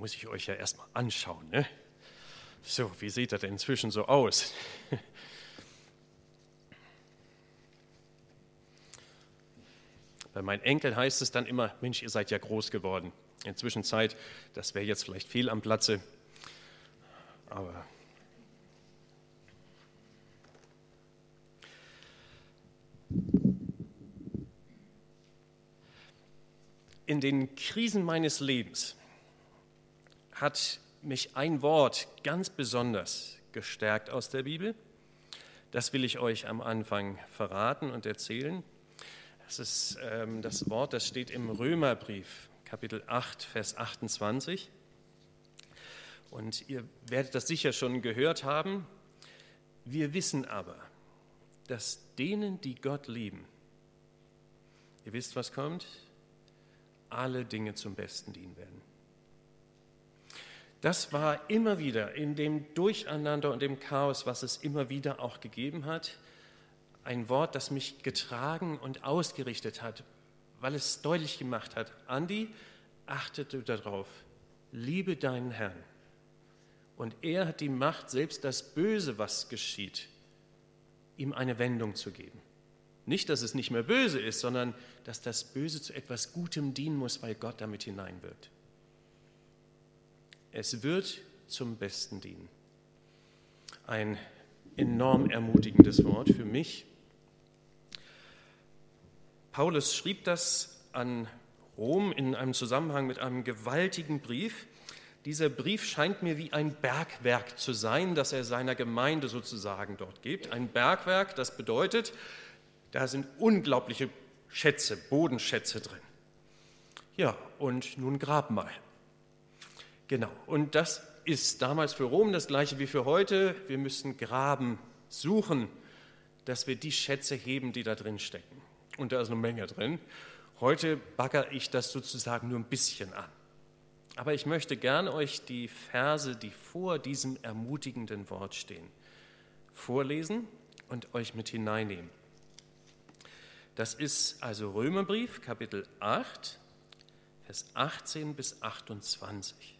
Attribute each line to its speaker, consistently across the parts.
Speaker 1: muss ich euch ja erstmal anschauen, ne? So, wie sieht das denn inzwischen so aus? Bei meinen Enkeln heißt es dann immer, Mensch, ihr seid ja groß geworden. Inzwischen Zeit, das wäre jetzt vielleicht fehl am Platze, aber in den Krisen meines Lebens hat mich ein Wort ganz besonders gestärkt aus der Bibel. Das will ich euch am Anfang verraten und erzählen. Das ist das Wort, das steht im Römerbrief, Kapitel 8, Vers 28. Und ihr werdet das sicher schon gehört haben. Wir wissen aber, dass denen, die Gott lieben, ihr wisst, was kommt, alle Dinge zum Besten dienen werden. Das war immer wieder in dem Durcheinander und dem Chaos, was es immer wieder auch gegeben hat, ein Wort, das mich getragen und ausgerichtet hat, weil es deutlich gemacht hat, Andi, achtete darauf, liebe deinen Herrn. Und er hat die Macht, selbst das Böse, was geschieht, ihm eine Wendung zu geben. Nicht, dass es nicht mehr böse ist, sondern dass das Böse zu etwas Gutem dienen muss, weil Gott damit hineinwirkt. Es wird zum Besten dienen. Ein enorm ermutigendes Wort für mich. Paulus schrieb das an Rom in einem Zusammenhang mit einem gewaltigen Brief. Dieser Brief scheint mir wie ein Bergwerk zu sein, das er seiner Gemeinde sozusagen dort gibt. Ein Bergwerk, das bedeutet, da sind unglaubliche Schätze, Bodenschätze drin. Ja, und nun grab mal. Genau, und das ist damals für Rom das Gleiche wie für heute. Wir müssen graben, suchen, dass wir die Schätze heben, die da drin stecken. Und da ist eine Menge drin. Heute baggere ich das sozusagen nur ein bisschen an. Aber ich möchte gern euch die Verse, die vor diesem ermutigenden Wort stehen, vorlesen und euch mit hineinnehmen. Das ist also Römerbrief, Kapitel 8, Vers 18 bis 28.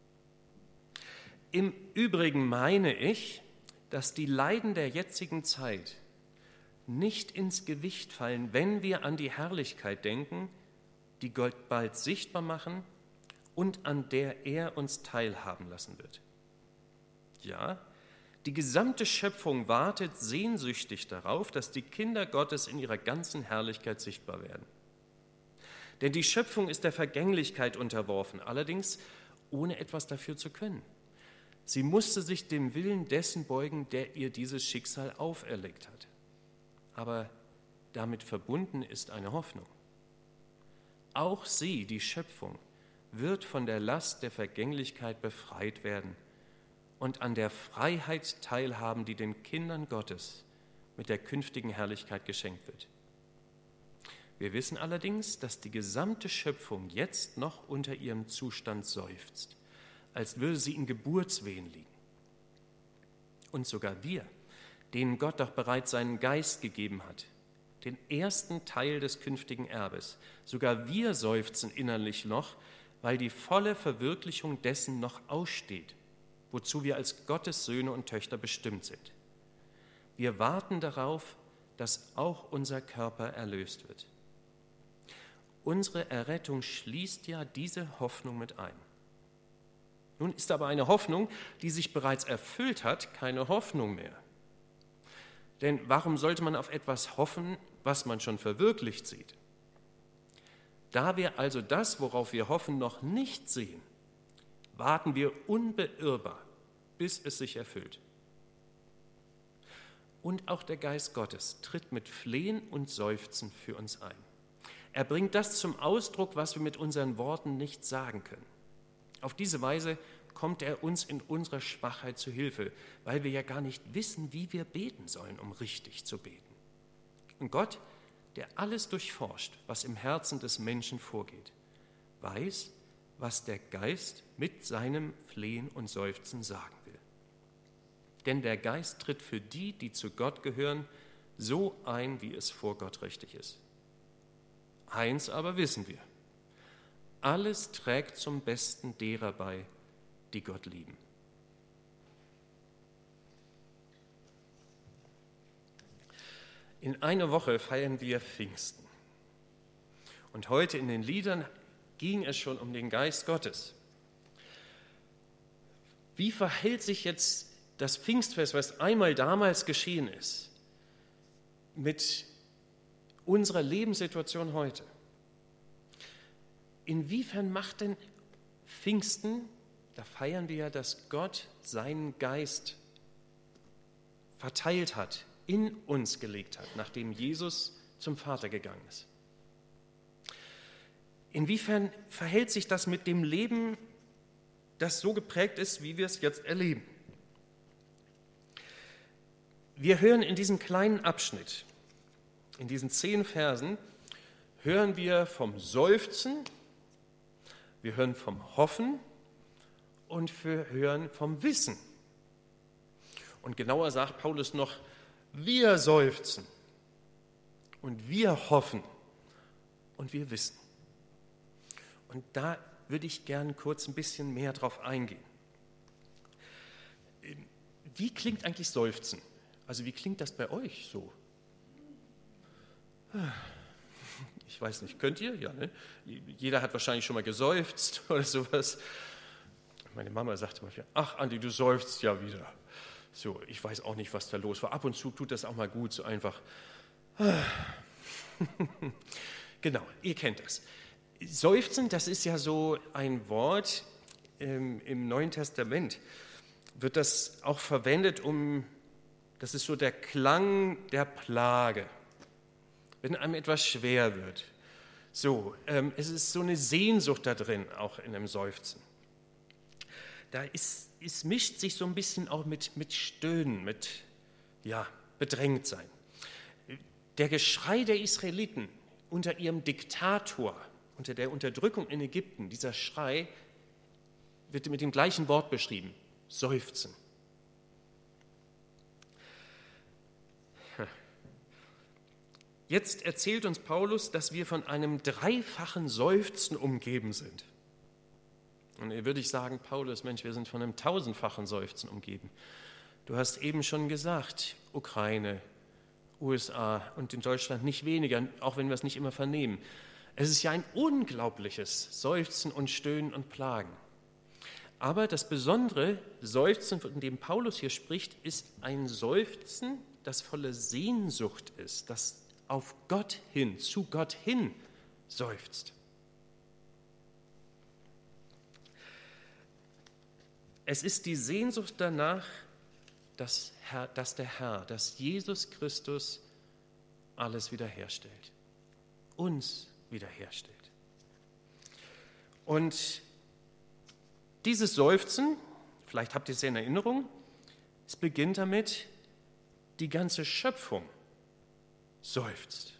Speaker 1: Im Übrigen meine ich, dass die Leiden der jetzigen Zeit nicht ins Gewicht fallen, wenn wir an die Herrlichkeit denken, die Gott bald sichtbar machen und an der er uns teilhaben lassen wird. Ja, die gesamte Schöpfung wartet sehnsüchtig darauf, dass die Kinder Gottes in ihrer ganzen Herrlichkeit sichtbar werden. Denn die Schöpfung ist der Vergänglichkeit unterworfen, allerdings ohne etwas dafür zu können. Sie musste sich dem Willen dessen beugen, der ihr dieses Schicksal auferlegt hat. Aber damit verbunden ist eine Hoffnung. Auch sie, die Schöpfung, wird von der Last der Vergänglichkeit befreit werden und an der Freiheit teilhaben, die den Kindern Gottes mit der künftigen Herrlichkeit geschenkt wird. Wir wissen allerdings, dass die gesamte Schöpfung jetzt noch unter ihrem Zustand seufzt, als würde sie in Geburtswehen liegen. Und sogar wir, denen Gott doch bereits seinen Geist gegeben hat, den ersten Teil des künftigen Erbes, sogar wir seufzen innerlich noch, weil die volle Verwirklichung dessen noch aussteht, wozu wir als Gottes Söhne und Töchter bestimmt sind. Wir warten darauf, dass auch unser Körper erlöst wird. Unsere Errettung schließt ja diese Hoffnung mit ein. Nun ist aber eine Hoffnung, die sich bereits erfüllt hat, keine Hoffnung mehr. Denn warum sollte man auf etwas hoffen, was man schon verwirklicht sieht? Da wir also das, worauf wir hoffen, noch nicht sehen, warten wir unbeirrbar, bis es sich erfüllt. Und auch der Geist Gottes tritt mit Flehen und Seufzen für uns ein. Er bringt das zum Ausdruck, was wir mit unseren Worten nicht sagen können. Auf diese Weise kommt er uns in unserer Schwachheit zu Hilfe, weil wir ja gar nicht wissen, wie wir beten sollen, um richtig zu beten. Und Gott, der alles durchforscht, was im Herzen des Menschen vorgeht, weiß, was der Geist mit seinem Flehen und Seufzen sagen will. Denn der Geist tritt für die, die zu Gott gehören, so ein, wie es vor Gott richtig ist. Eins aber wissen wir: alles trägt zum Besten derer bei, die Gott lieben. In einer Woche feiern wir Pfingsten. Und heute in den Liedern ging es schon um den Geist Gottes. Wie verhält sich jetzt das Pfingstfest, was einmal damals geschehen ist, mit unserer Lebenssituation heute? Inwiefern macht denn Pfingsten, da feiern wir ja, dass Gott seinen Geist verteilt hat, in uns gelegt hat, nachdem Jesus zum Vater gegangen ist. Inwiefern verhält sich das mit dem Leben, das so geprägt ist, wie wir es jetzt erleben? Wir hören in diesem kleinen Abschnitt, in diesen 10 Versen, hören wir vom Seufzen, wir hören vom Hoffen und wir hören vom Wissen. Und genauer sagt Paulus noch, wir seufzen und wir hoffen und wir wissen. Und da würde ich gern kurz ein bisschen mehr drauf eingehen. Wie klingt eigentlich Seufzen? Also wie klingt das bei euch so? Ich weiß nicht, könnt ihr? Ja, ne? Jeder hat wahrscheinlich schon mal geseufzt oder sowas. Meine Mama sagte manchmal, ach Andi, du seufzt ja wieder. So, ich weiß auch nicht, was da los war. Ab und zu tut das auch mal gut, so einfach. Genau, ihr kennt das. Seufzen, das ist ja so ein Wort im Neuen Testament, wird das auch verwendet, das ist so der Klang der Plage, wenn einem etwas schwer wird. So, es ist so eine Sehnsucht da drin, auch in einem Seufzen. Es mischt sich so ein bisschen auch mit Stöhnen, mit Bedrängtsein. Der Geschrei der Israeliten unter ihrem Diktator, unter der Unterdrückung in Ägypten, dieser Schrei wird mit dem gleichen Wort beschrieben, Seufzen. Jetzt erzählt uns Paulus, dass wir von einem dreifachen Seufzen umgeben sind. Und hier würde ich sagen, Paulus, Mensch, wir sind von einem 1000-fachen Seufzen umgeben. Du hast eben schon gesagt, Ukraine, USA und in Deutschland nicht weniger, auch wenn wir es nicht immer vernehmen. Es ist ja ein unglaubliches Seufzen und Stöhnen und Plagen. Aber das besondere Seufzen, von dem Paulus hier spricht, ist ein Seufzen, das voller Sehnsucht ist, das auf Gott hin, zu Gott hin seufzt. Es ist die Sehnsucht danach, dass Jesus Christus alles wiederherstellt, uns wiederherstellt. Und dieses Seufzen, vielleicht habt ihr es ja in Erinnerung, es beginnt damit, die ganze Schöpfung seufzt.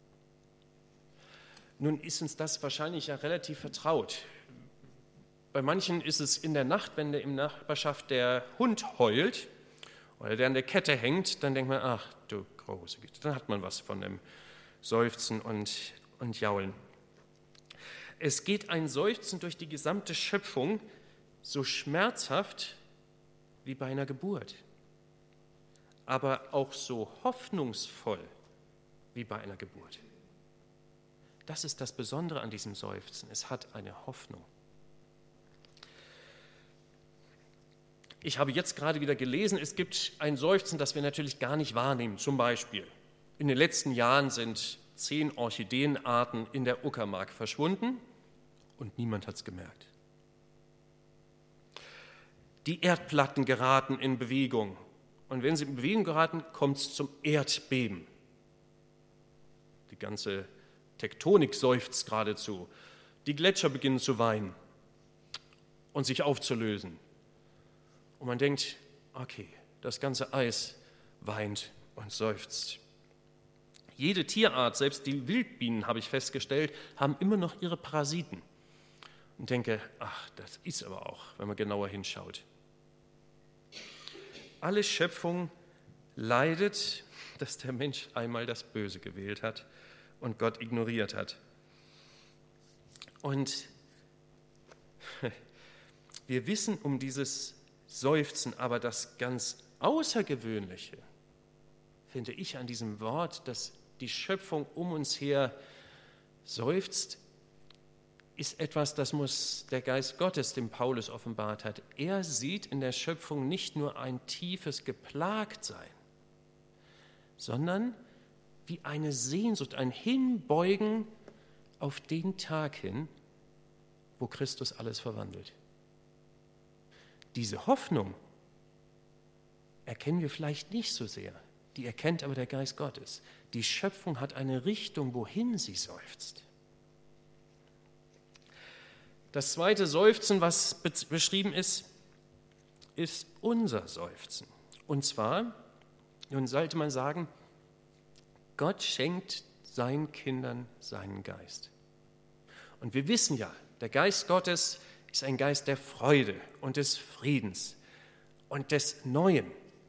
Speaker 1: Nun ist uns das wahrscheinlich ja relativ vertraut. Bei manchen ist es in der Nacht, wenn in der Nachbarschaft der Hund heult oder der an der Kette hängt, dann denkt man, ach du große Güte, dann hat man was von dem Seufzen und Jaulen. Es geht ein Seufzen durch die gesamte Schöpfung, so schmerzhaft wie bei einer Geburt, aber auch so hoffnungsvoll wie bei einer Geburt. Das ist das Besondere an diesem Seufzen. Es hat eine Hoffnung. Ich habe jetzt gerade wieder gelesen, es gibt ein Seufzen, das wir natürlich gar nicht wahrnehmen. Zum Beispiel, in den letzten Jahren sind 10 Orchideenarten in der Uckermark verschwunden und niemand hat es gemerkt. Die Erdplatten geraten in Bewegung und wenn sie in Bewegung geraten, kommt es zum Erdbeben. Die ganze Tektonik seufzt geradezu. Die Gletscher beginnen zu weinen und sich aufzulösen. Und man denkt, okay, das ganze Eis weint und seufzt. Jede Tierart, selbst die Wildbienen, habe ich festgestellt, haben immer noch ihre Parasiten. Und denke, ach, das ist aber auch, wenn man genauer hinschaut. Alle Schöpfung leidet, dass der Mensch einmal das Böse gewählt hat und Gott ignoriert hat. Und Wir wissen um dieses Seufzen, aber das ganz Außergewöhnliche, finde ich an diesem Wort, dass die Schöpfung um uns her seufzt, ist etwas, das muss der Geist Gottes dem Paulus offenbart hat. Er sieht in der Schöpfung nicht nur ein tiefes Geplagtsein, sondern wie eine Sehnsucht, ein Hinbeugen auf den Tag hin, wo Christus alles verwandelt. Diese Hoffnung erkennen wir vielleicht nicht so sehr, die erkennt aber der Geist Gottes. Die Schöpfung hat eine Richtung, wohin sie seufzt. Das zweite Seufzen, was beschrieben ist, ist unser Seufzen. Und zwar, nun sollte man sagen, Gott schenkt seinen Kindern seinen Geist. Und wir wissen ja, der Geist Gottes ist ein Geist der Freude und des Friedens und des Neuen.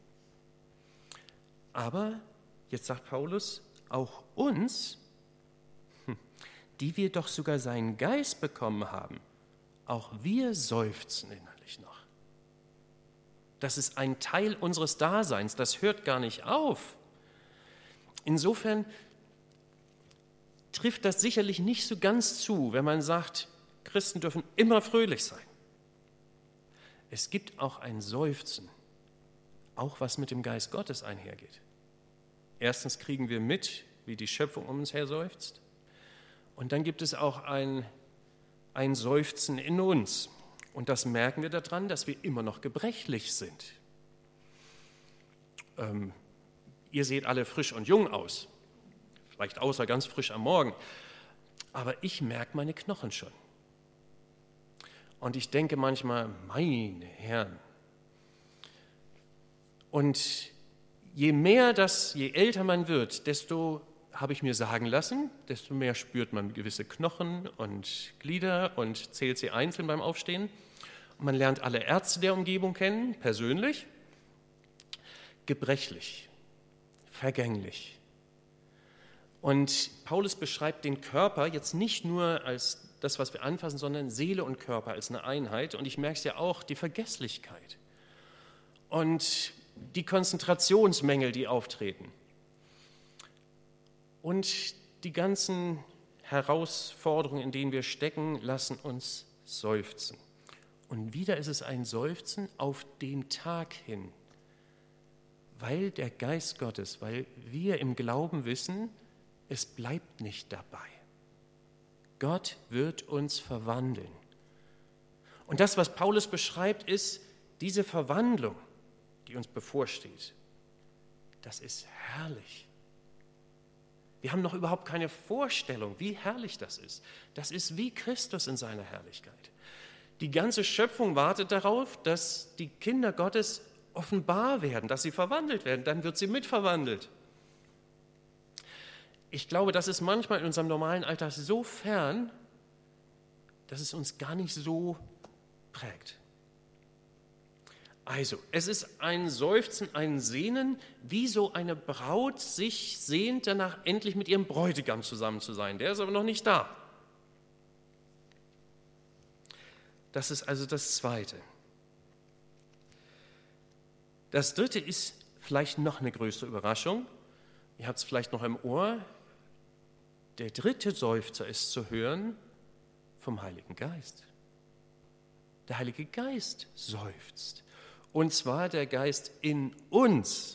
Speaker 1: Aber, jetzt sagt Paulus, auch uns, die wir doch sogar seinen Geist bekommen haben, auch wir seufzen innerlich noch. Das ist ein Teil unseres Daseins, das hört gar nicht auf. Insofern trifft das sicherlich nicht so ganz zu, wenn man sagt, Christen dürfen immer fröhlich sein. Es gibt auch ein Seufzen, auch was mit dem Geist Gottes einhergeht. Erstens kriegen wir mit, wie die Schöpfung um uns her seufzt. Und dann gibt es auch ein Seufzen in uns. Und das merken wir daran, dass wir immer noch gebrechlich sind. Ihr seht alle frisch und jung aus, vielleicht außer ganz frisch am Morgen, aber ich merke meine Knochen schon. Und ich denke manchmal, meine Herren. Und je älter man wird, desto, habe ich mir sagen lassen, desto mehr spürt man gewisse Knochen und Glieder und zählt sie einzeln beim Aufstehen. Und man lernt alle Ärzte der Umgebung kennen, persönlich. Gebrechlich, vergänglich. Und Paulus beschreibt den Körper jetzt nicht nur als das, was wir anfassen, sondern Seele und Körper als eine Einheit. Und ich merke es ja auch, die Vergesslichkeit und die Konzentrationsmängel, die auftreten. Und die ganzen Herausforderungen, in denen wir stecken, lassen uns seufzen. Und wieder ist es ein Seufzen auf den Tag hin, weil der Geist Gottes, weil wir im Glauben wissen, es bleibt nicht dabei. Gott wird uns verwandeln. Und das, was Paulus beschreibt, ist diese Verwandlung, die uns bevorsteht. Das ist herrlich. Wir haben noch überhaupt keine Vorstellung, wie herrlich das ist. Das ist wie Christus in seiner Herrlichkeit. Die ganze Schöpfung wartet darauf, dass die Kinder Gottes offenbar werden, dass sie verwandelt werden. Dann wird sie mitverwandelt. Ich glaube, das ist manchmal in unserem normalen Alltag so fern, dass es uns gar nicht so prägt. Also, es ist ein Seufzen, ein Sehnen, wie so eine Braut sich sehnt danach, endlich mit ihrem Bräutigam zusammen zu sein. Der ist aber noch nicht da. Das ist also das Zweite. Das Dritte ist vielleicht noch eine größere Überraschung. Ihr habt es vielleicht noch im Ohr. Der dritte Seufzer ist zu hören vom Heiligen Geist. Der Heilige Geist seufzt. Und zwar der Geist in uns.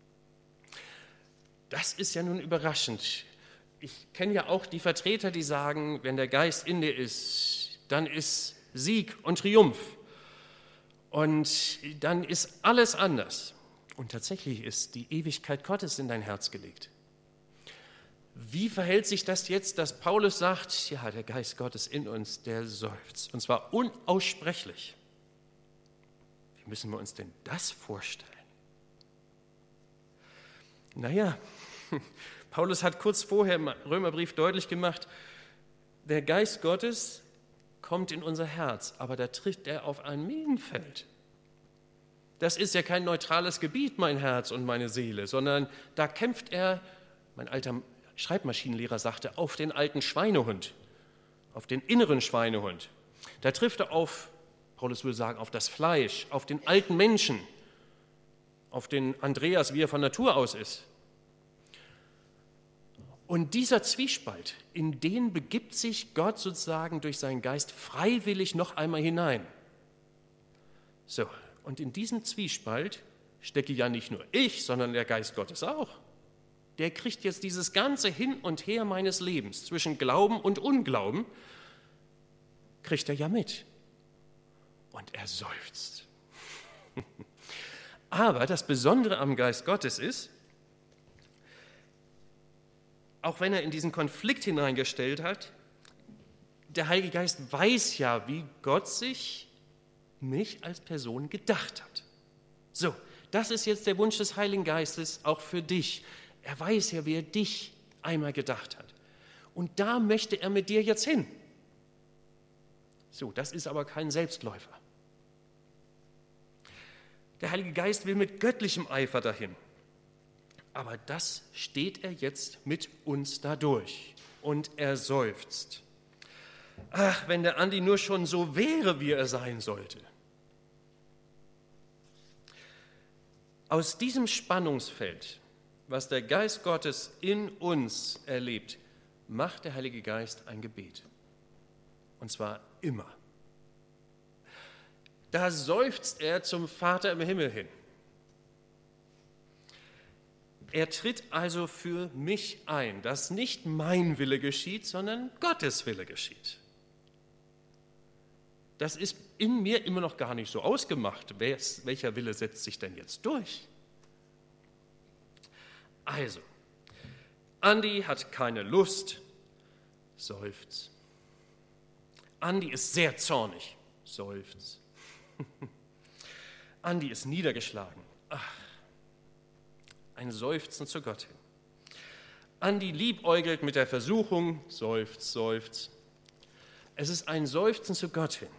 Speaker 1: Das ist ja nun überraschend. Ich kenne ja auch die Vertreter, die sagen, wenn der Geist in dir ist, dann ist Sieg und Triumph. Und dann ist alles anders. Und tatsächlich ist die Ewigkeit Gottes in dein Herz gelegt. Wie verhält sich das jetzt, dass Paulus sagt, ja, der Geist Gottes in uns, der seufzt, und zwar unaussprechlich? Wie müssen wir uns denn das vorstellen? Naja, Paulus hat kurz vorher im Römerbrief deutlich gemacht, der Geist Gottes kommt in unser Herz, aber da tritt er auf ein Minenfeld. Das ist ja kein neutrales Gebiet, mein Herz und meine Seele, sondern da kämpft er, mein alter Schreibmaschinenlehrer sagte, auf den alten Schweinehund, auf den inneren Schweinehund. Da trifft er auf, Paulus würde sagen, auf das Fleisch, auf den alten Menschen, auf den Andreas, wie er von Natur aus ist. Und dieser Zwiespalt, in den begibt sich Gott sozusagen durch seinen Geist freiwillig noch einmal hinein. So, und in diesem Zwiespalt stecke ja nicht nur ich, sondern der Geist Gottes auch. Der kriegt jetzt dieses ganze Hin und Her meines Lebens zwischen Glauben und Unglauben, kriegt er ja mit. Und er seufzt. Aber das Besondere am Geist Gottes ist, auch wenn er in diesen Konflikt hineingestellt hat, der Heilige Geist weiß ja, wie Gott sich mich als Person gedacht hat. So, das ist jetzt der Wunsch des Heiligen Geistes auch für dich. Er weiß ja, wie er dich einmal gedacht hat. Und da möchte er mit dir jetzt hin. So, das ist aber kein Selbstläufer. Der Heilige Geist will mit göttlichem Eifer dahin. Aber das steht er jetzt mit uns dadurch. Und er seufzt. Ach, wenn der Andi nur schon so wäre, wie er sein sollte. Aus diesem Spannungsfeld, was der Geist Gottes in uns erlebt, macht der Heilige Geist ein Gebet. Und zwar immer. Da seufzt er zum Vater im Himmel hin. Er tritt also für mich ein, dass nicht mein Wille geschieht, sondern Gottes Wille geschieht. Das ist in mir immer noch gar nicht so ausgemacht. Welcher Wille setzt sich denn jetzt durch? Also, Andi hat keine Lust, seufzt. Andi ist sehr zornig, seufzt. Andi ist niedergeschlagen. Ach, ein Seufzen zu Gott hin. Andi liebäugelt mit der Versuchung, seufzt, seufzt. Es ist ein Seufzen zu Gott hin.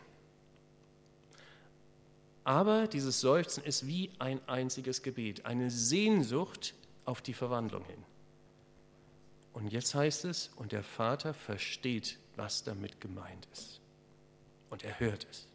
Speaker 1: Aber dieses Seufzen ist wie ein einziges Gebet, eine Sehnsucht auf die Verwandlung hin. Und jetzt heißt es, und der Vater versteht, was damit gemeint ist. Und er hört es.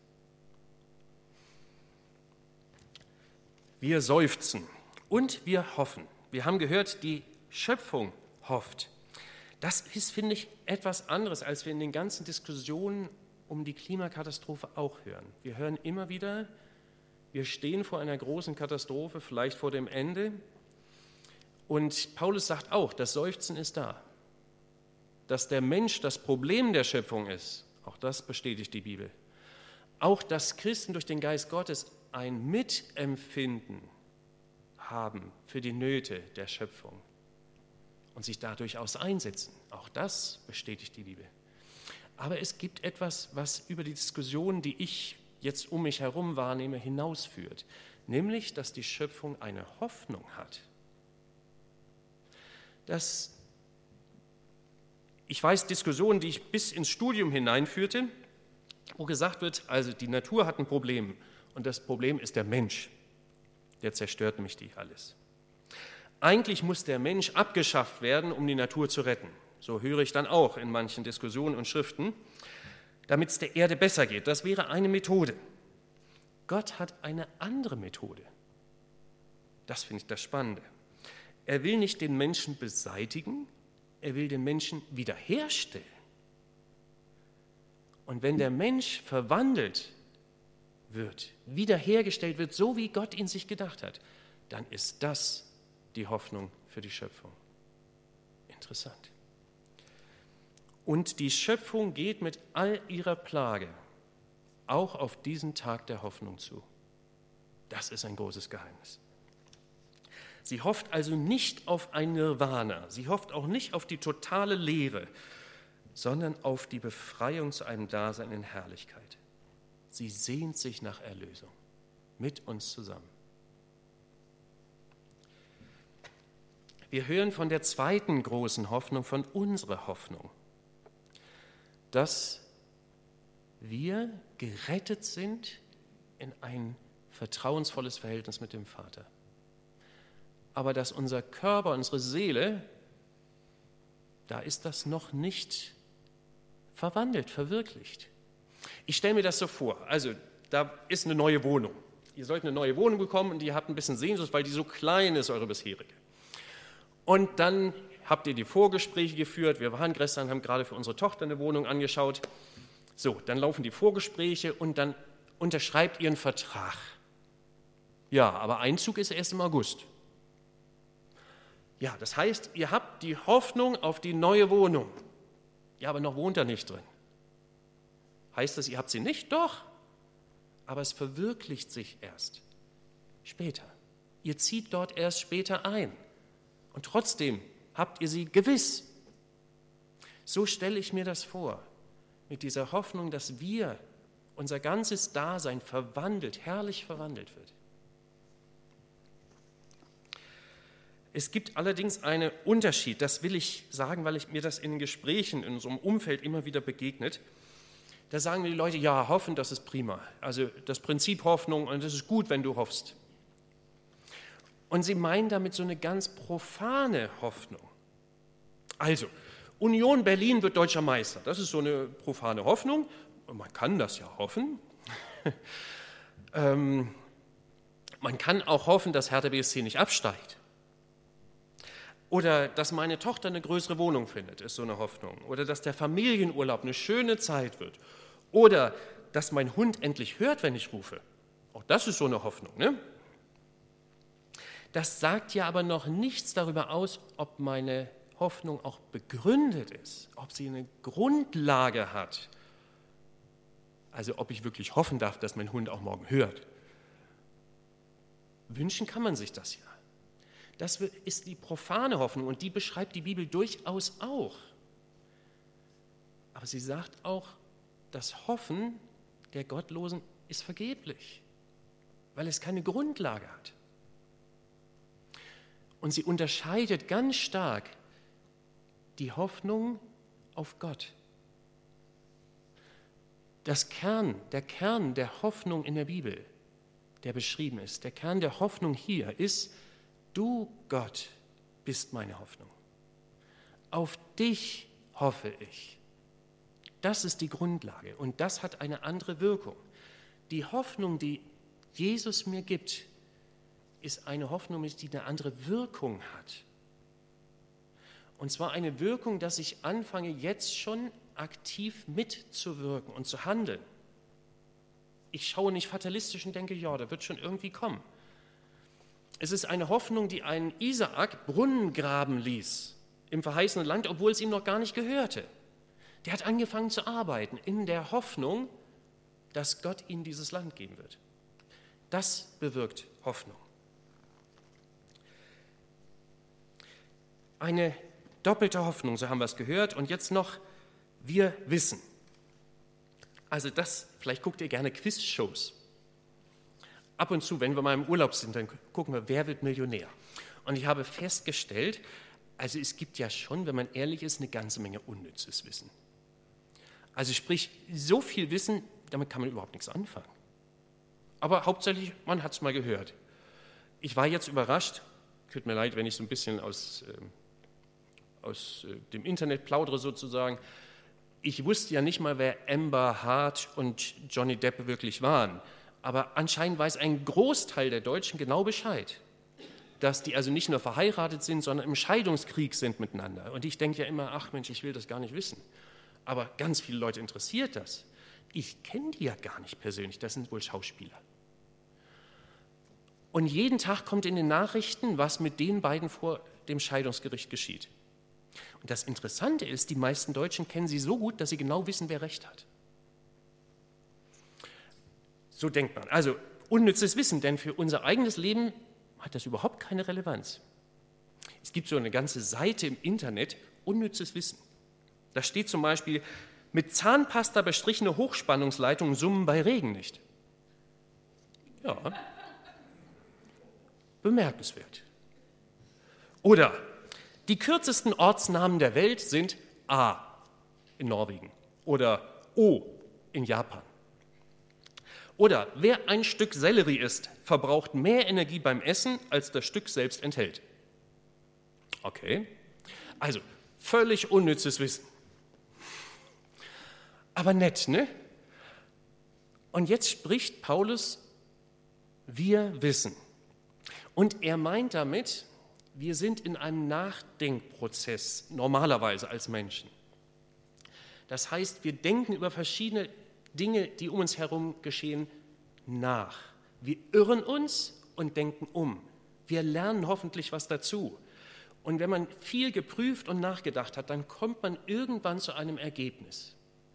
Speaker 1: Wir seufzen und wir hoffen. Wir haben gehört, die Schöpfung hofft. Das ist, finde ich, etwas anderes, als wir in den ganzen Diskussionen um die Klimakatastrophe auch hören. Wir hören immer wieder, wir stehen vor einer großen Katastrophe, vielleicht vor dem Ende. Und Paulus sagt auch, das Seufzen ist da. Dass der Mensch das Problem der Schöpfung ist, auch das bestätigt die Bibel. Auch dass Christen durch den Geist Gottes ein Mitempfinden haben für die Nöte der Schöpfung und sich da durchaus einsetzen. Auch das bestätigt die Bibel. Aber es gibt etwas, was über die Diskussion, die ich jetzt um mich herum wahrnehme, hinausführt. Nämlich, dass die Schöpfung eine Hoffnung hat. Ich weiß Diskussionen, die ich bis ins Studium hineinführte, wo gesagt wird, also die Natur hat ein Problem und das Problem ist der Mensch. Der zerstört nämlich die alles. Eigentlich muss der Mensch abgeschafft werden, um die Natur zu retten. So höre ich dann auch in manchen Diskussionen und Schriften, damit es der Erde besser geht. Das wäre eine Methode. Gott hat eine andere Methode. Das finde ich das Spannende. Er will nicht den Menschen beseitigen, er will den Menschen wiederherstellen. Und wenn der Mensch verwandelt wird, wiederhergestellt wird, so wie Gott ihn sich gedacht hat, dann ist das die Hoffnung für die Schöpfung. Interessant. Und die Schöpfung geht mit all ihrer Plage auch auf diesen Tag der Hoffnung zu. Das ist ein großes Geheimnis. Sie hofft also nicht auf ein Nirvana, sie hofft auch nicht auf die totale Leere, sondern auf die Befreiung zu einem Dasein in Herrlichkeit. Sie sehnt sich nach Erlösung, mit uns zusammen. Wir hören von der zweiten großen Hoffnung, von unserer Hoffnung, dass wir gerettet sind in ein vertrauensvolles Verhältnis mit dem Vater. Aber dass unser Körper, unsere Seele, da ist das noch nicht verwandelt, verwirklicht. Ich stelle mir das so vor, also da ist eine neue Wohnung. Ihr sollt eine neue Wohnung bekommen und ihr habt ein bisschen Sehnsucht, weil die so klein ist, eure bisherige. Und dann habt ihr die Vorgespräche geführt. Wir waren gestern, haben gerade für unsere Tochter eine Wohnung angeschaut. So, dann laufen die Vorgespräche und dann unterschreibt ihr einen Vertrag. Ja, aber Einzug ist erst im August. Ja, das heißt, ihr habt die Hoffnung auf die neue Wohnung. Ja, aber noch wohnt er nicht drin. Heißt das, ihr habt sie nicht? Doch. Aber es verwirklicht sich erst später. Ihr zieht dort erst später ein. Und trotzdem habt ihr sie gewiss. So stelle ich mir das vor, mit dieser Hoffnung, dass unser ganzes Dasein herrlich verwandelt wird. Es gibt allerdings einen Unterschied, das will ich sagen, weil mir das in Gesprächen in unserem Umfeld immer wieder begegnet. Da sagen die Leute, ja, hoffen, das ist prima. Also das Prinzip Hoffnung, und das ist gut, wenn du hoffst. Und sie meinen damit so eine ganz profane Hoffnung. Also, Union Berlin wird deutscher Meister. Das ist so eine profane Hoffnung. Und man kann das ja hoffen. Man kann auch hoffen, dass Hertha BSC nicht absteigt. Oder dass meine Tochter eine größere Wohnung findet, ist so eine Hoffnung. Oder dass der Familienurlaub eine schöne Zeit wird. Oder dass mein Hund endlich hört, wenn ich rufe. Auch das ist so eine Hoffnung, ne? Das sagt ja aber noch nichts darüber aus, ob meine Hoffnung auch begründet ist, ob sie eine Grundlage hat. Also ob ich wirklich hoffen darf, dass mein Hund auch morgen hört. Wünschen kann man sich das ja. Das ist die profane Hoffnung und die beschreibt die Bibel durchaus auch. Aber sie sagt auch, das Hoffen der Gottlosen ist vergeblich, weil es keine Grundlage hat. Und sie unterscheidet ganz stark die Hoffnung auf Gott. Der Kern der Hoffnung in der Bibel, der beschrieben ist, der Kern der Hoffnung hier ist, du, Gott, bist meine Hoffnung. Auf dich hoffe ich. Das ist die Grundlage und das hat eine andere Wirkung. Die Hoffnung, die Jesus mir gibt, ist eine Hoffnung, die eine andere Wirkung hat. Und zwar eine Wirkung, dass ich anfange, jetzt schon aktiv mitzuwirken und zu handeln. Ich schaue nicht fatalistisch und denke, ja, da wird schon irgendwie kommen. Es ist eine Hoffnung, die einen Isaak Brunnen graben ließ im verheißenen Land, obwohl es ihm noch gar nicht gehörte. Der hat angefangen zu arbeiten in der Hoffnung, dass Gott ihm dieses Land geben wird. Das bewirkt Hoffnung. Eine doppelte Hoffnung, so haben wir es gehört. Und jetzt noch, wir wissen. Also vielleicht guckt ihr gerne Quizshows. Ab und zu, wenn wir mal im Urlaub sind, dann gucken wir, wer wird Millionär? Und ich habe festgestellt, also es gibt ja schon, wenn man ehrlich ist, eine ganze Menge unnützes Wissen. Also sprich, so viel Wissen, damit kann man überhaupt nichts anfangen. Aber hauptsächlich, man hat es mal gehört. Ich war jetzt überrascht, tut mir leid, wenn ich so ein bisschen aus dem Internet plaudere sozusagen. Ich wusste ja nicht mal, wer Amber Hart und Johnny Depp wirklich waren. Aber anscheinend weiß ein Großteil der Deutschen genau Bescheid, dass die also nicht nur verheiratet sind, sondern im Scheidungskrieg sind miteinander. Und ich denke ja immer, ach Mensch, ich will das gar nicht wissen. Aber ganz viele Leute interessiert das. Ich kenne die ja gar nicht persönlich, das sind wohl Schauspieler. Und jeden Tag kommt in den Nachrichten, was mit den beiden vor dem Scheidungsgericht geschieht. Und das Interessante ist, die meisten Deutschen kennen sie so gut, dass sie genau wissen, wer Recht hat. So denkt man. Also unnützes Wissen, denn für unser eigenes Leben hat das überhaupt keine Relevanz. Es gibt so eine ganze Seite im Internet, unnützes Wissen. Da steht zum Beispiel, mit Zahnpasta bestrichene Hochspannungsleitungen summen bei Regen nicht. Ja, bemerkenswert. Oder die kürzesten Ortsnamen der Welt sind A in Norwegen oder O in Japan. Oder wer ein Stück Sellerie isst, verbraucht mehr Energie beim Essen, als das Stück selbst enthält. Okay, also völlig unnützes Wissen. Aber nett, ne? Und jetzt spricht Paulus, wir wissen. Und er meint damit, wir sind in einem Nachdenkprozess, normalerweise als Menschen. Das heißt, wir denken über verschiedene Dinge, die um uns herum geschehen, nach. Wir irren uns und denken um. Wir lernen hoffentlich was dazu. Und wenn man viel geprüft und nachgedacht hat, dann kommt man irgendwann zu einem Ergebnis.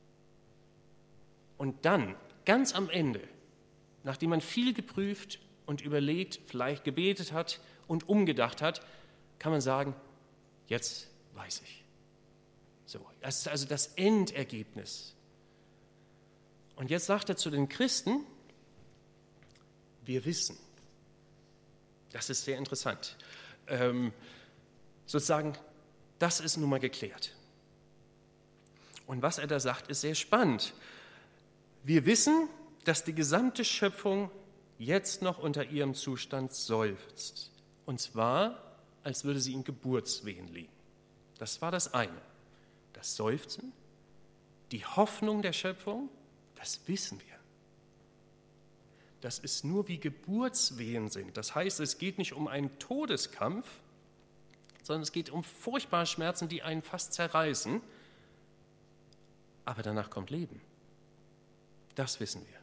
Speaker 1: Und dann, ganz am Ende, nachdem man viel geprüft und überlegt, vielleicht gebetet hat und umgedacht hat, kann man sagen, jetzt weiß ich. So, das ist also das Endergebnis. Und jetzt sagt er zu den Christen, wir wissen. Das ist sehr interessant. Sozusagen, das ist nun mal geklärt. Und was er da sagt, ist sehr spannend. Wir wissen, dass die gesamte Schöpfung jetzt noch unter ihrem Zustand seufzt. Und zwar, als würde sie in Geburtswehen liegen. Das war das eine. Das Seufzen, die Hoffnung der Schöpfung, das wissen wir. Das ist nur wie Geburtswehen sind. Das heißt, es geht nicht um einen Todeskampf, sondern es geht um furchtbare Schmerzen, die einen fast zerreißen. Aber danach kommt Leben. Das wissen wir.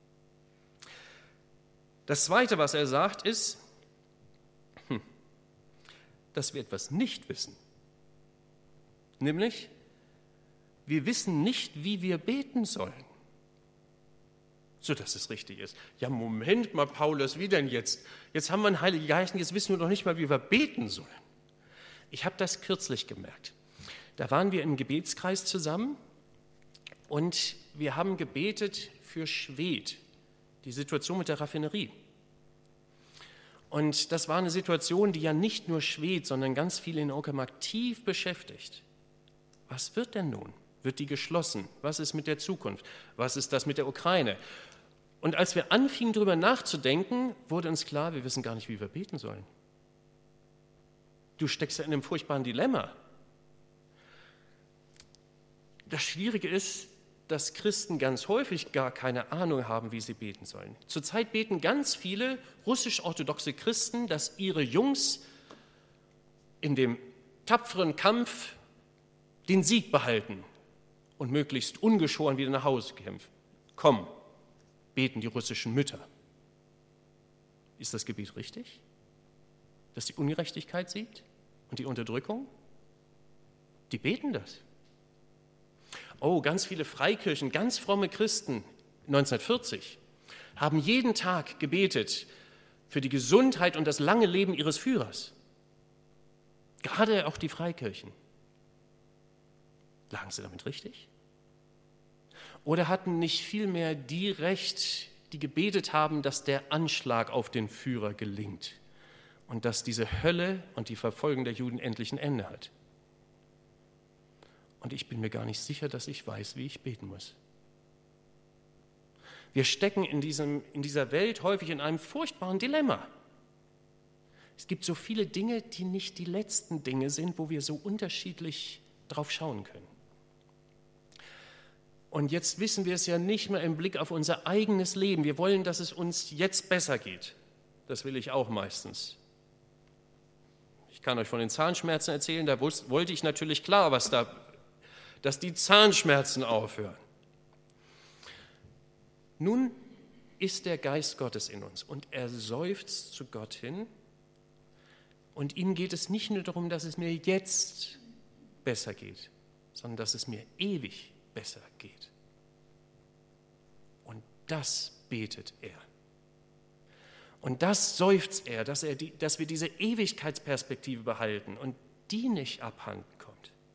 Speaker 1: Das Zweite, was er sagt, ist, dass wir etwas nicht wissen. Nämlich, wir wissen nicht, wie wir beten sollen. So, dass es richtig ist. Ja, Moment mal, Paulus, wie denn jetzt? Jetzt haben wir einen Heiligen Geist und jetzt wissen wir noch nicht mal, wie wir beten sollen. Ich habe das kürzlich gemerkt. Da waren wir im Gebetskreis zusammen und wir haben gebetet für Schwedt, die Situation mit der Raffinerie. Und das war eine Situation, die ja nicht nur Schwedt, sondern ganz viele in Uckermark tief beschäftigt. Was wird denn nun? Wird die geschlossen? Was ist mit der Zukunft? Was ist das mit der Ukraine? Und als wir anfingen, darüber nachzudenken, wurde uns klar, wir wissen gar nicht, wie wir beten sollen. Du steckst ja in einem furchtbaren Dilemma. Das Schwierige ist, dass Christen ganz häufig gar keine Ahnung haben, wie sie beten sollen. Zurzeit beten ganz viele russisch-orthodoxe Christen, dass ihre Jungs in dem tapferen Kampf den Sieg behalten und möglichst ungeschoren wieder nach Hause kämpfen. Komm, beten die russischen Mütter. Ist das Gebet richtig? Dass die Ungerechtigkeit siegt und die Unterdrückung? Die beten das. Oh, ganz viele Freikirchen, ganz fromme Christen 1940 haben jeden Tag gebetet für die Gesundheit und das lange Leben ihres Führers. Gerade auch die Freikirchen. Lagen sie damit richtig? Oder hatten nicht vielmehr die recht, die gebetet haben, dass der Anschlag auf den Führer gelingt und dass diese Hölle und die Verfolgung der Juden endlich ein Ende hat? Und ich bin mir gar nicht sicher, dass ich weiß, wie ich beten muss. Wir stecken in dieser Welt häufig in einem furchtbaren Dilemma. Es gibt so viele Dinge, die nicht die letzten Dinge sind, wo wir so unterschiedlich drauf schauen können. Und jetzt wissen wir es ja nicht mehr im Blick auf unser eigenes Leben. Wir wollen, dass es uns jetzt besser geht. Das will ich auch meistens. Ich kann euch von den Zahnschmerzen erzählen, da wollte ich natürlich klar, dass die Zahnschmerzen aufhören. Nun ist der Geist Gottes in uns und er seufzt zu Gott hin und ihm geht es nicht nur darum, dass es mir jetzt besser geht, sondern dass es mir ewig besser geht. Und das betet er. Und das seufzt er, dass wir diese Ewigkeitsperspektive behalten und die nicht abhanden kommt.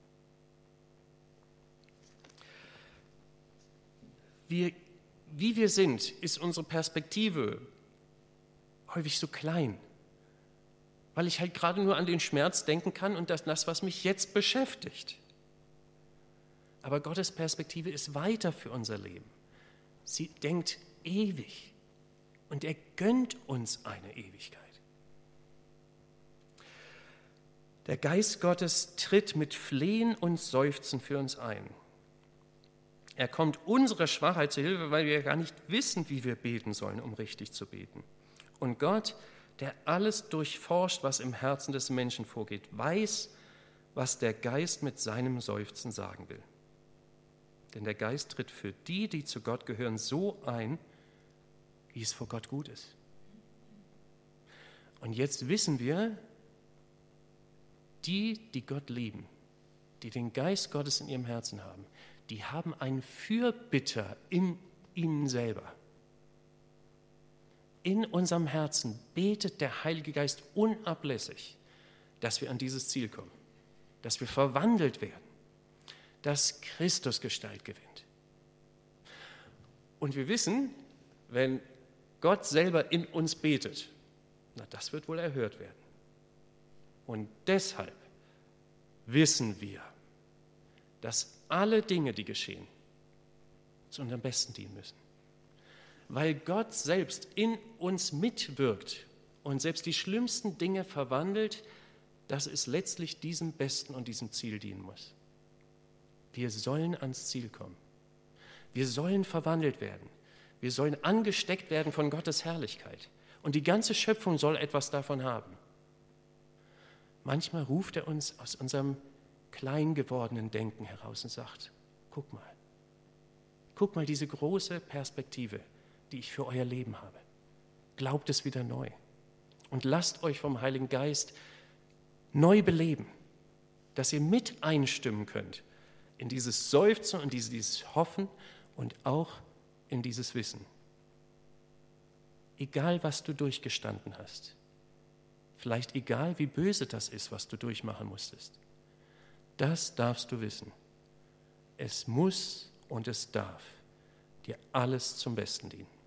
Speaker 1: Wie wir sind, ist unsere Perspektive häufig so klein, weil ich halt gerade nur an den Schmerz denken kann und das, was mich jetzt beschäftigt. Aber Gottes Perspektive ist weiter für unser Leben. Sie denkt ewig und er gönnt uns eine Ewigkeit. Der Geist Gottes tritt mit Flehen und Seufzen für uns ein. Er kommt unserer Schwachheit zu Hilfe, weil wir gar nicht wissen, wie wir beten sollen, um richtig zu beten. Und Gott, der alles durchforscht, was im Herzen des Menschen vorgeht, weiß, was der Geist mit seinem Seufzen sagen will. Denn der Geist tritt für die, die zu Gott gehören, so ein, wie es vor Gott gut ist. Und jetzt wissen wir, die Gott lieben, die den Geist Gottes in ihrem Herzen haben, die haben einen Fürbitter in ihnen selber. In unserem Herzen betet der Heilige Geist unablässig, dass wir an dieses Ziel kommen, dass wir verwandelt werden, dass Christus Gestalt gewinnt. Und wir wissen, wenn Gott selber in uns betet, na, das wird wohl erhört werden. Und deshalb wissen wir, dass alle Dinge, die geschehen, zu unserem Besten dienen müssen. Weil Gott selbst in uns mitwirkt und selbst die schlimmsten Dinge verwandelt, dass es letztlich diesem Besten und diesem Ziel dienen muss. Wir sollen ans Ziel kommen. Wir sollen verwandelt werden. Wir sollen angesteckt werden von Gottes Herrlichkeit. Und die ganze Schöpfung soll etwas davon haben. Manchmal ruft er uns aus unserem klein gewordenen Denken heraus und sagt, guck mal diese große Perspektive, die ich für euer Leben habe. Glaubt es wieder neu und lasst euch vom Heiligen Geist neu beleben, dass ihr mit einstimmen könnt in dieses Seufzen und dieses Hoffen und auch in dieses Wissen. Egal, was du durchgestanden hast, vielleicht egal, wie böse das ist, was du durchmachen musstest, das darfst du wissen. Es muss und es darf dir alles zum Besten dienen.